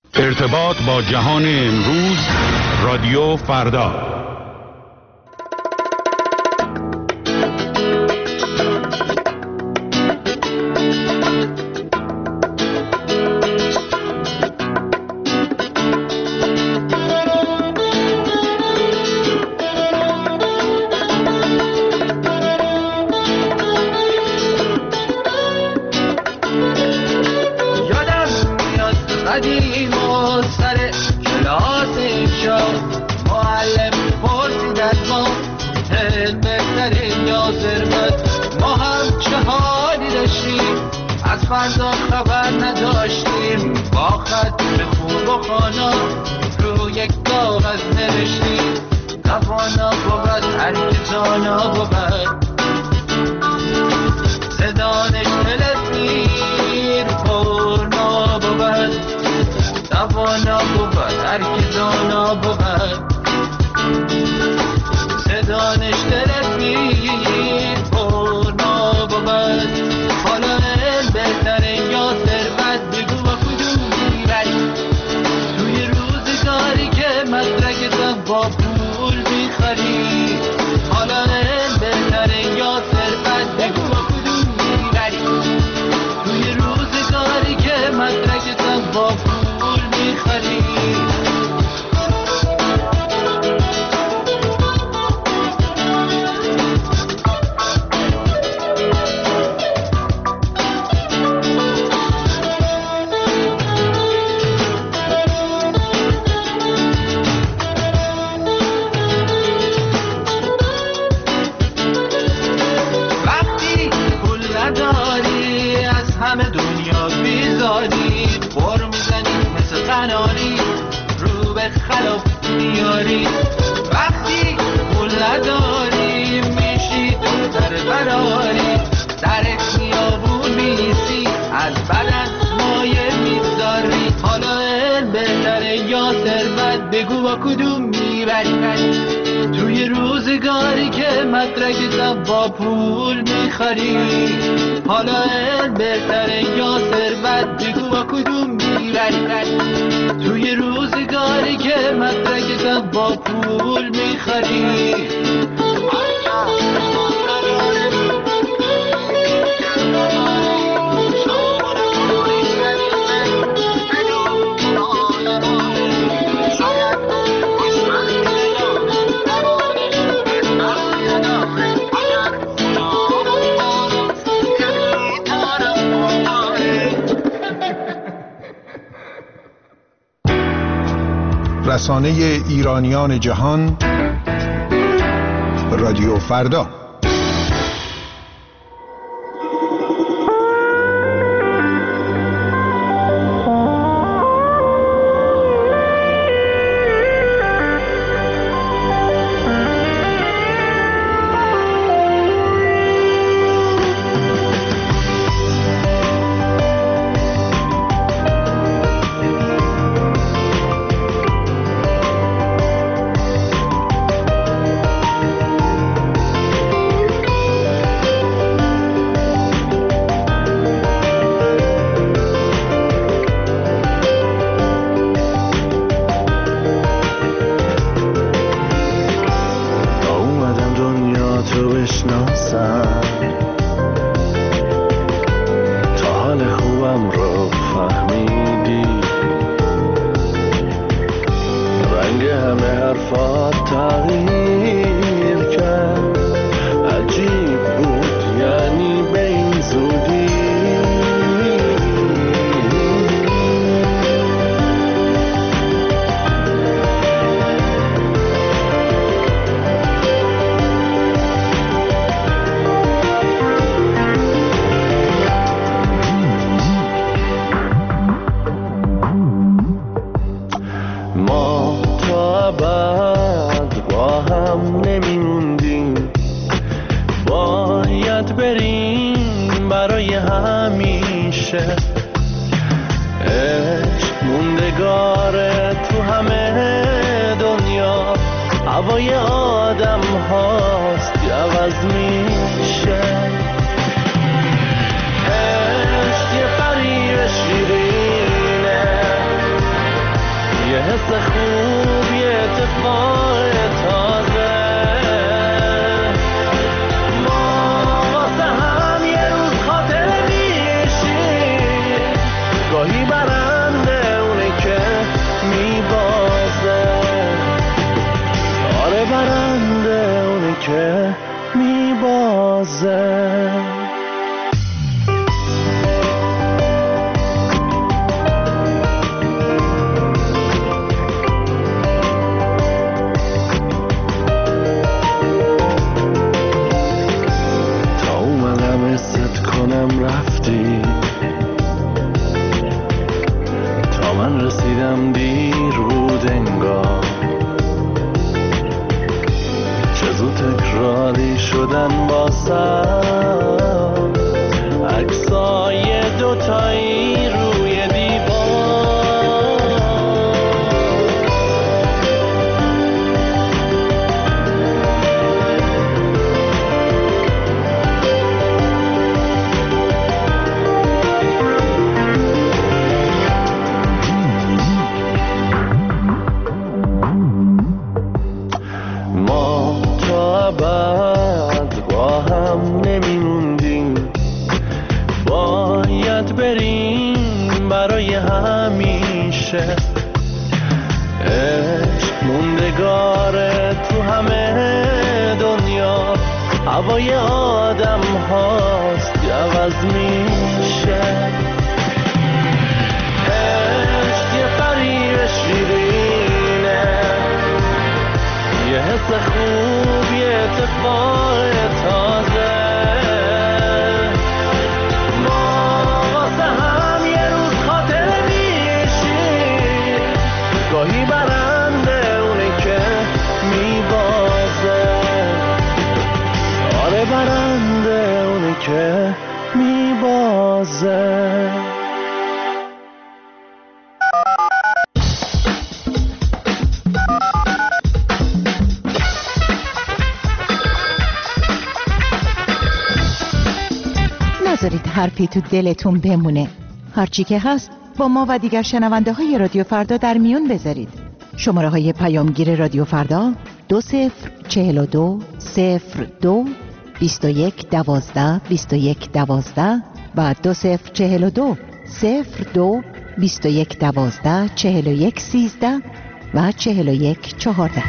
ارتباط با جهان امروز، رادیو فردا. فردا خبر نداشتیم، با خط خوب و خانا رو یک کاغذ نوشتیم. توانا بود هر که دانا بود، صدانش تلفیر پرنا بود. توانا بود هر که دانا بود، صدانش تلفیر پرنا بود. حالا بهتره یا ثروت، بگو با کدوم میبری؟ توی روزگاری که مدرکتم با پول میخری. حالا بهتره یا ثروت، بگو با کدوم میبری؟ توی روزگاری که مدرکتم با پول میخری. همه دنیا بیزاری، بر میزنی مثل قناری، رو به خلاف میاری. وقتی پول نداری میشی تو در براری، در خیابون میسی از بدن مایه میذاری. حالا بهتره یا ثروت، بگو با کدوم میبری؟ توی روزگاری که مدرکتم با پول میخری. حالا بهتره یا ثروت، بگو با کدوم میبری؟ توی روزگاری که مدرکتم با پول میخری. رسانه ایرانیان جهان، رادیو فردا. هوای آدم هاست که عوض میشه. عشق یه فریب شیرینه، گاهی برنده اونه که میبازه. آره برنده اونه که میبازه. رفتی تا من رسیدم دیر بود انگار، چه زود تکراری شدن باسم عکسای دوتایی روی موندگاره تو همه دنیا. هوای آدم هاست که عوض میشه. عشق یه فریب شیرینه، یه حس خوب، یه اتفاق تازه. ما واسه هم یه روز خاطره میشیم، گاهی برنده اونه که میبازه. آره برنده اونه که میبازه. نذارید حرفی تو دلتون بمونه. هرچی که هست با ما و دیگر شنونده های رادیو فردا در میون بذارید. شماره های پیامگیر رادیو فردا 2042 02 21 12 21 12 و 2042 02 21 12 41 13 و 41 14.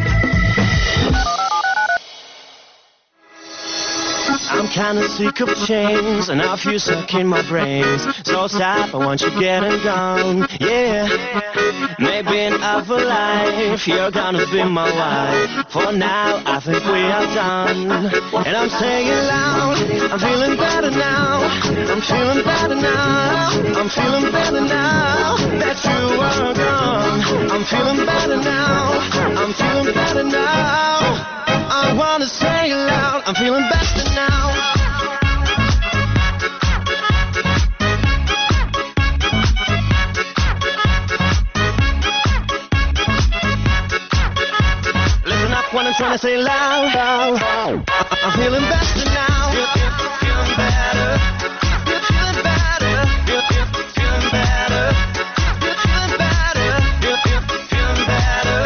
I'm kinda sick of chains and I feel stuck in my brains. So sad, I want you getting gone, yeah. Maybe in other life you're gonna be my wife. For now, I think we are done. And I'm saying loud, I'm feeling better now. I'm feeling better now. I'm feeling better now that you are gone. I'm feeling better now. I'm feeling better now. I wanna say it loud, I'm feeling better now. Listen up when I'm trying to say loud, loud. I'm feeling better now. Feeling better. Feeling better. Feeling better. Feeling better. Feeling better.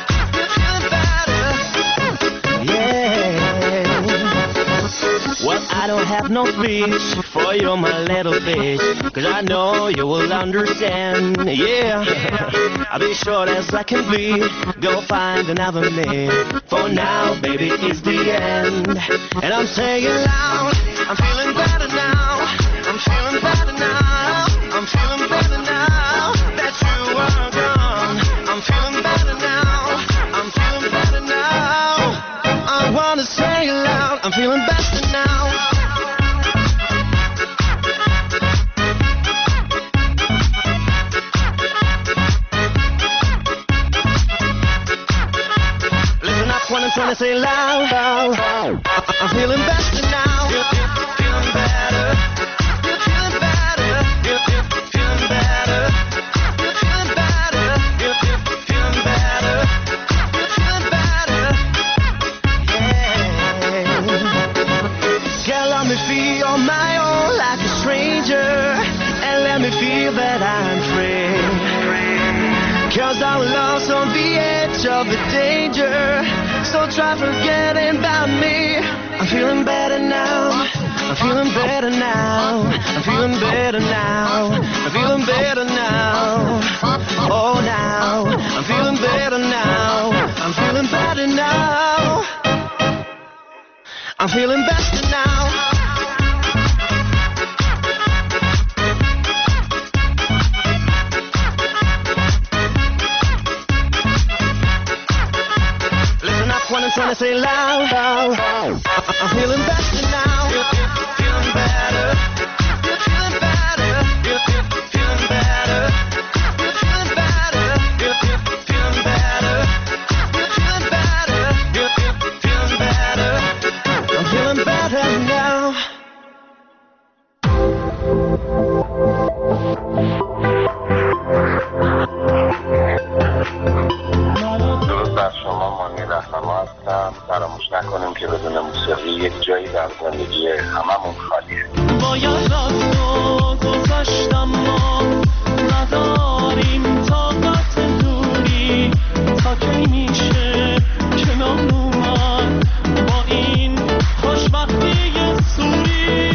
Well, I don't have no speech for you, my little bitch, 'cause I know you will understand, yeah. I'll be short as I can be, go find another man. For now, baby, it's the end. And I'm saying loud, I'm feeling better now. I'm feeling better now. I'm feeling better now that you are gone. I'm feeling better now. I'm feeling better now. I wanna say it loud, I'm feeling better now. Listen up when I'm trying to say loud, loud. I'm feeling better now. Feeling better. Feeling better. Feeling better. Feeling better. Feeling better. Feeling better. Girl, let me feel on my own like a stranger, and let me feel that I'm free. 'Cause I'm lost on the edge of the danger, so try forgetting about me. I'm feeling better now. I'm feeling better now. I'm feeling better now. I'm feeling better now. Oh, now I'm feeling better now. I'm feeling better now. I'm feeling better now. Listen up when I'm trying to say loud. I'm feeling better now. Feeling better. Feeling better. Feeling better. Feeling better. Feeling better. Feeling better. Feeling better. I'm feeling better now. درود بر شما، مانی رهنما هستم. فراموش نکنیم که بدون موسیقی یک جایی در زندگی هممون خالیه. باید رفت و گذشتم ما نداریم طاقت دوری تا کی میشه کنار اومد با این خوشبختی سوری.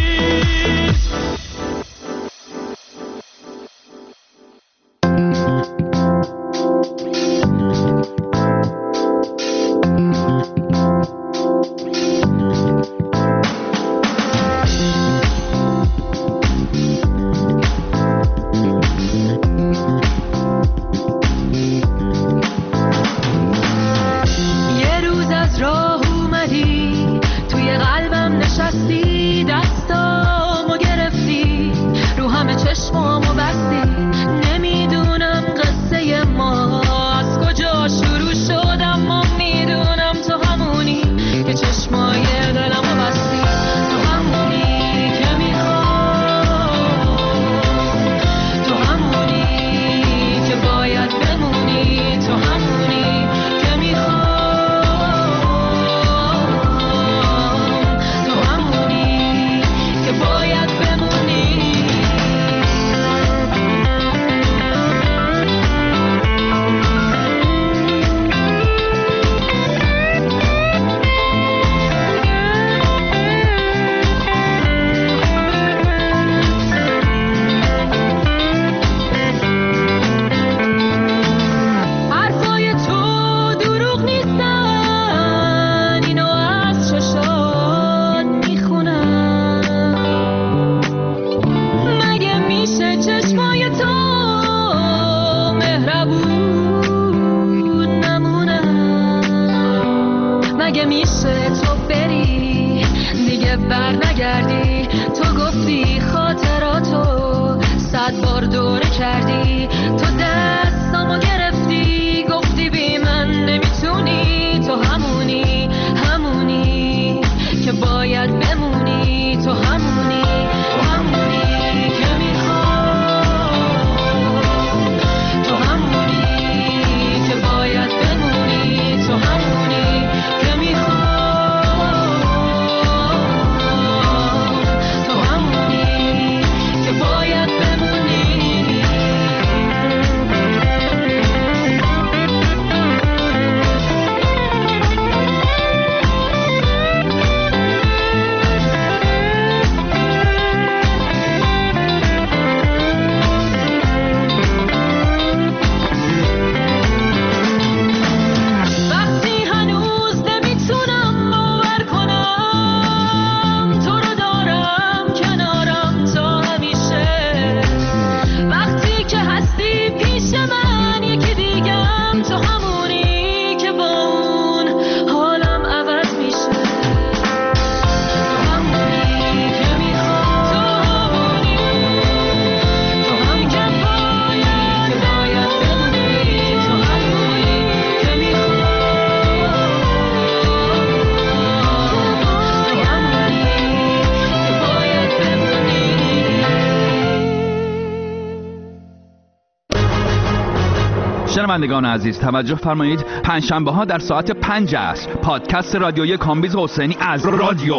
شنوندگان عزیز توجه فرمایید، پنجشنبه ها در ساعت 5 عصر پادکست رادیویی کامبیز حسینی از رادیو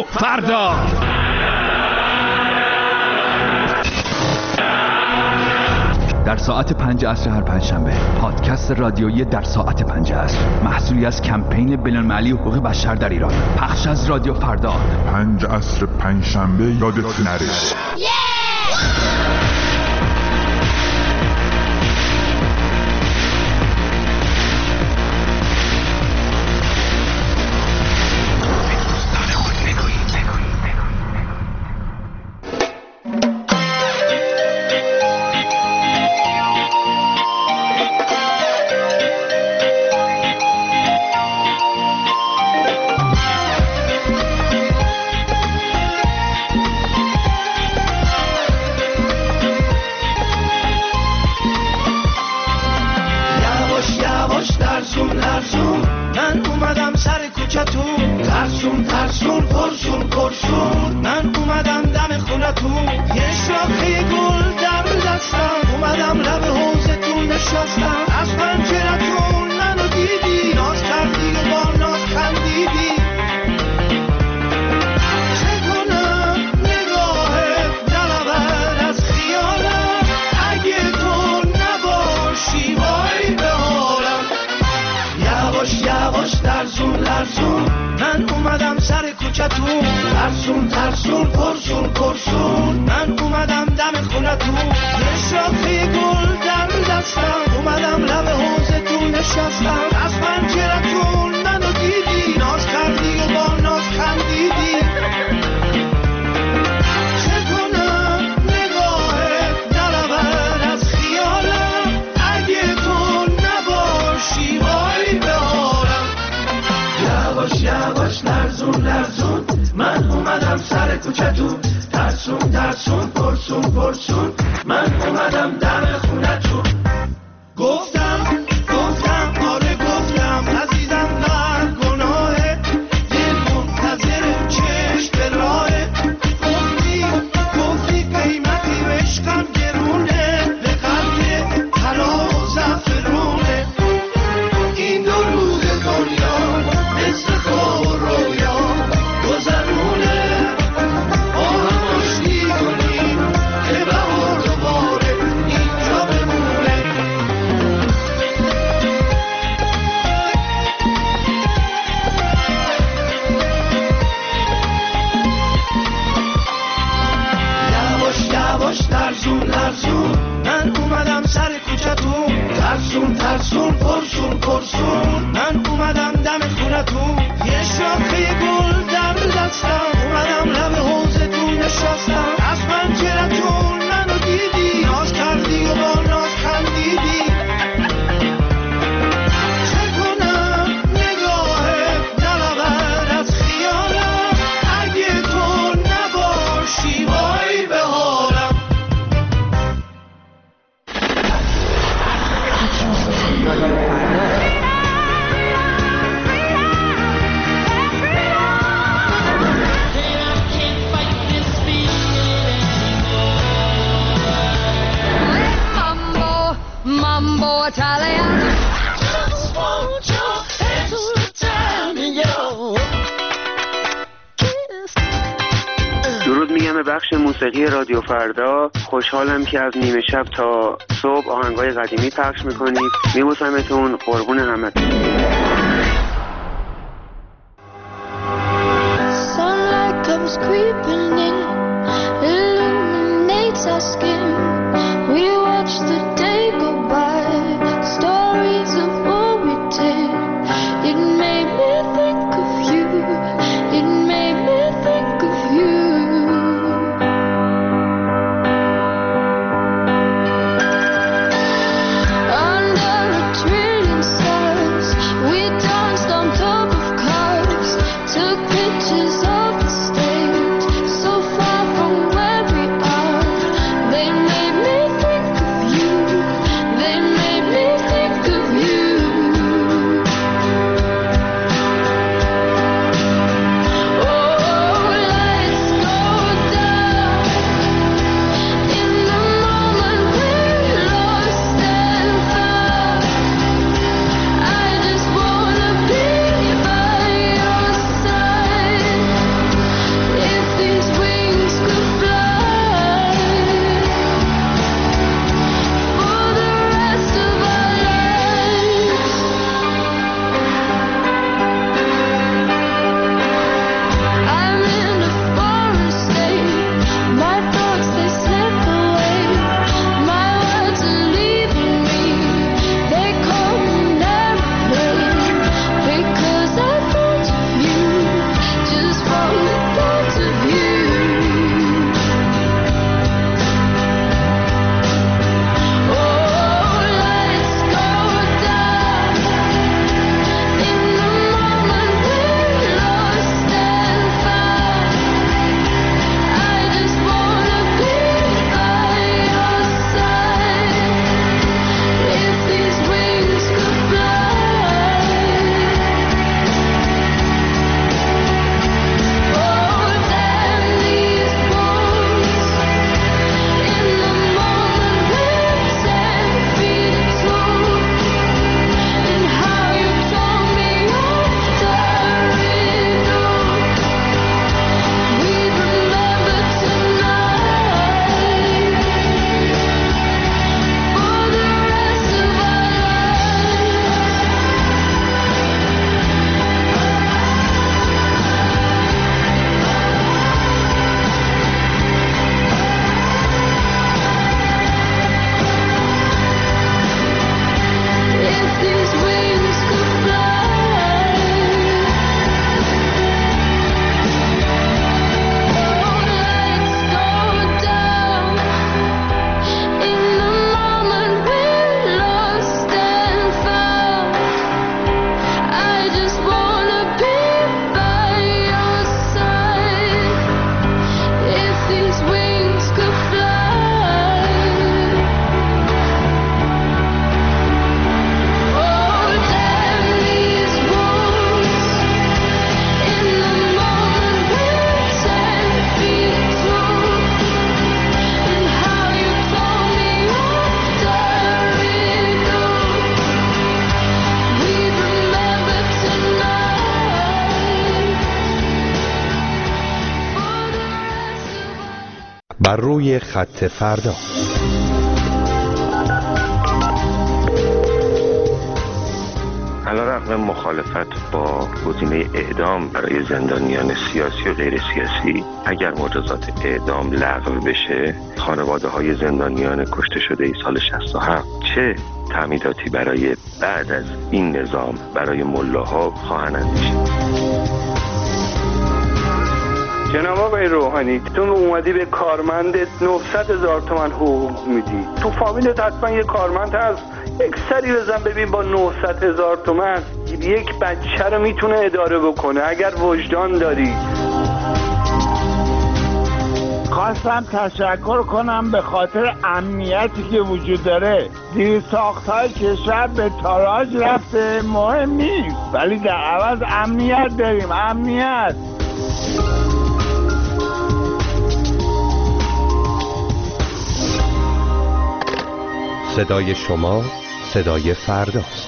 فردا در ساعت 5 عصر هر پنجشنبه. پادکست رادیویی در ساعت 5 عصر، محصولی از کمپین بین‌المللی حقوق بشر در ایران. پخش از رادیو فردا. 5 عصر پنجشنبه یادت نره. درود میگم به بخش موسیقی رادیو فردا. خوشحالم که از نیمه شب تا صبح آهنگای قدیمی پخش میکنید. میبوسمتون، قربون همتون. Sunlight comes creeping in, illuminates our skin. We watch the day go by, stories of what we did. It made me think of you, it made me think of you. Under a trillion stars, we بر روی خط فردا. علیرغم مخالفت با گزینه اعدام برای زندانیان سیاسی و غیر سیاسی، اگر مجازات اعدام لغو بشه، خانواده‌های زندانیان کشته شده ای سال 67 چه تعمیداتی برای بعد از این نظام برای ملاها خواهند اندیشید؟ جناب آقای روحانی، تو اومدی به کارمندت 900,000 تومان حقوق میدی، تو فامیلت حتما یه کارمند هست، یک سری بزن ببین با 900,000 تومان یک بچه رو میتونه اداره بکنه اگر وجدان داری. خواستم تشکر کنم به خاطر امنیتی که وجود داره. زیر ساختهای کشور به تاراج رفته، مهم نیست، ولی در عوض امنیت داریم. امنیت. صدای شما صدای فرداست.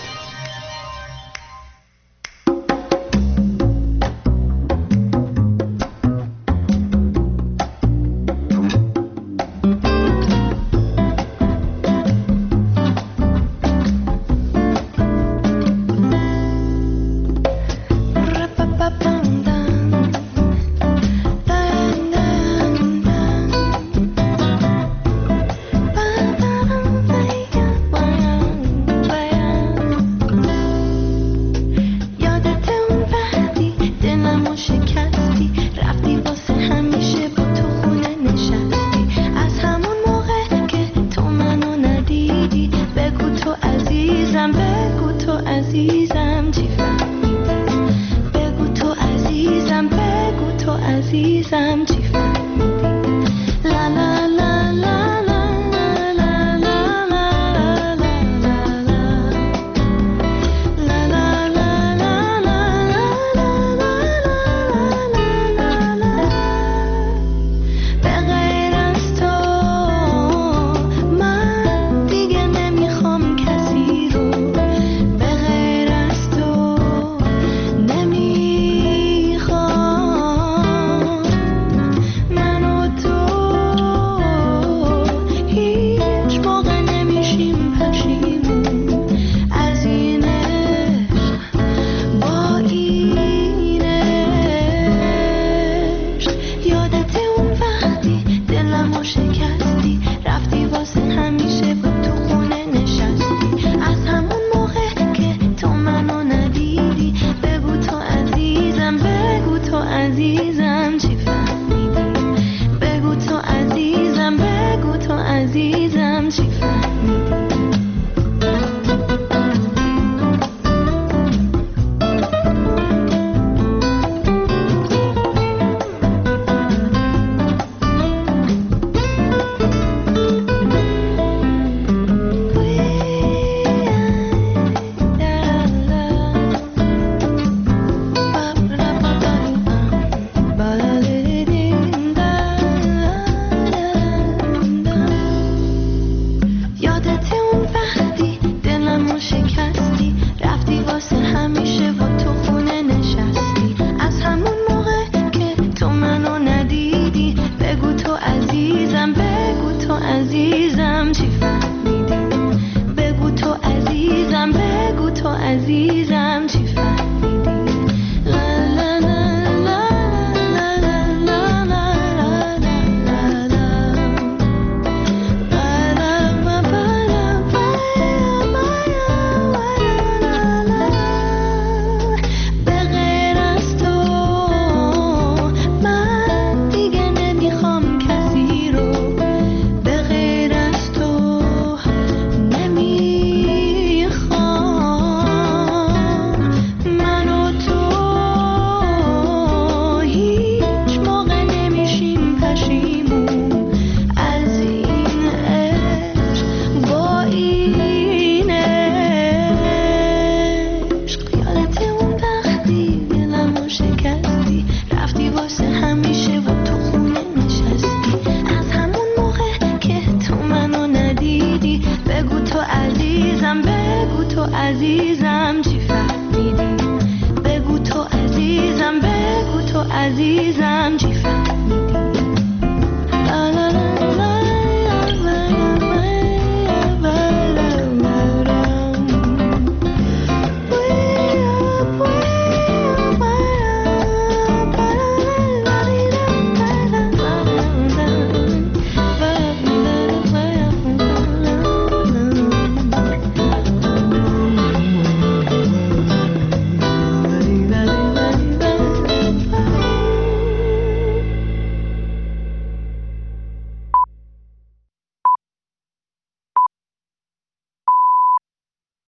عزیزم چی فهمیدی؟ بگو تو عزیزم، بگو تو عزیزم چی فهمیدی؟